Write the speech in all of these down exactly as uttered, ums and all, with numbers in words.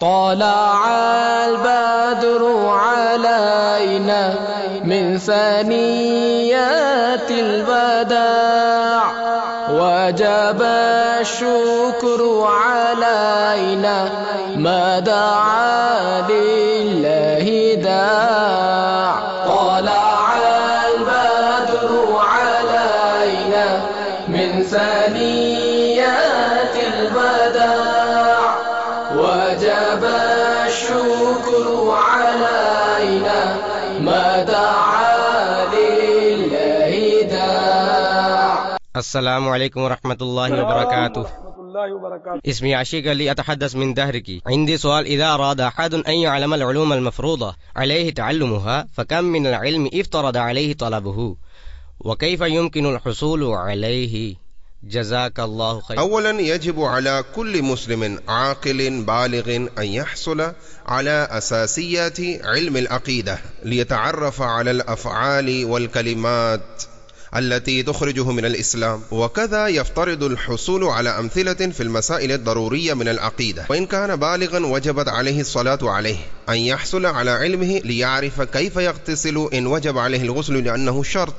طلع البدر علينا من ثنيات الوداع وجب الشكر علينا ما دعا لله داع. طلع البدر علينا من ثنيات الوداع وجب الشكر علينا ما دعا لله داع. السلام عليكم ورحمة الله وبركاته. اسمي عشيق لي أتحدث من دهرك. عندي سؤال: إذا أراد أحد أن يعلم العلوم المفروضة عليه تعلمها فكم من العلم افترض عليه طلبه وكيف يمكن الحصول عليه؟ جزاك الله خير. أولا يجب على كل مسلم عاقل بالغ أن يحصل على أساسيات علم العقيدة ليتعرف على الأفعال والكلمات التي تخرجه من الإسلام، وكذا يفترض الحصول على أمثلة في المسائل الضرورية من العقيدة. وإن كان بالغا وجبت عليه الصلاة عليه أن يحصل على علمه ليعرف كيف يغتسل إن وجب عليه الغسل لأنه شرط،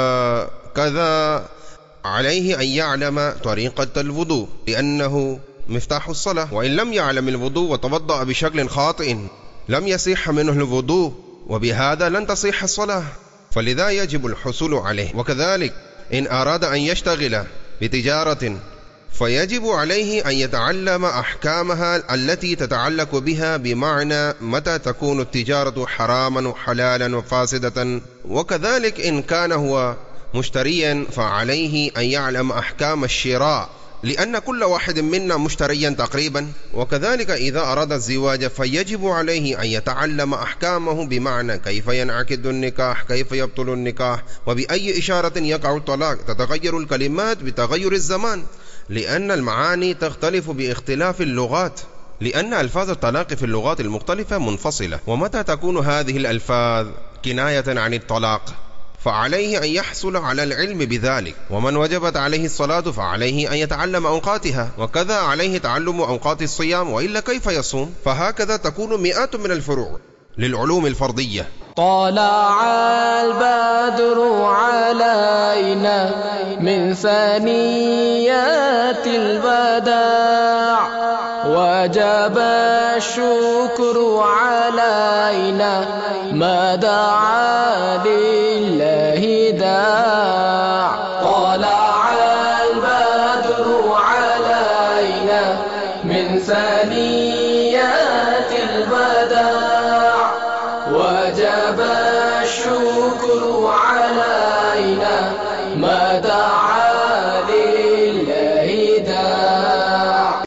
وكذا عليه أن يعلم طريقة الوضوء لأنه مفتاح الصلاة. وإن لم يعلم الوضوء وتوضأ بشكل خاطئ لم يصح منه الوضوء، وبهذا لن تصح الصلاة، فلذا يجب الحصول عليه. وكذلك إن أراد أن يشتغل بتجارة فيجب عليه أن يتعلم أحكامها التي تتعلق بها، بمعنى متى تكون التجارة حراما وحلالا وفاسدة. وكذلك إن كان هو مشتريا فعليه أن يعلم أحكام الشراء، لأن كل واحد منا مشتريا تقريبا. وكذلك إذا أراد الزواج فيجب عليه أن يتعلم أحكامه، بمعنى كيف ينعقد النكاح، كيف يبطل النكاح، وبأي إشارة يقع الطلاق. تتغير الكلمات بتغير الزمان، لأن المعاني تختلف باختلاف اللغات، لأن ألفاظ الطلاق في اللغات المختلفة منفصلة. ومتى تكون هذه الألفاظ كناية عن الطلاق فعليه أن يحصل على العلم بذلك. ومن وجبت عليه الصلاة فعليه أن يتعلم أوقاتها، وكذا عليه تعلم أوقات الصيام، وإلا كيف يصوم؟ فهكذا تكون مئات من الفروع للعلوم الفرضية. طلع البدر علينا من ثنيات الوداع وجب الشكر علينا ما دعا لله داع. طلع البدر علينا من ثنيات الوداع وجب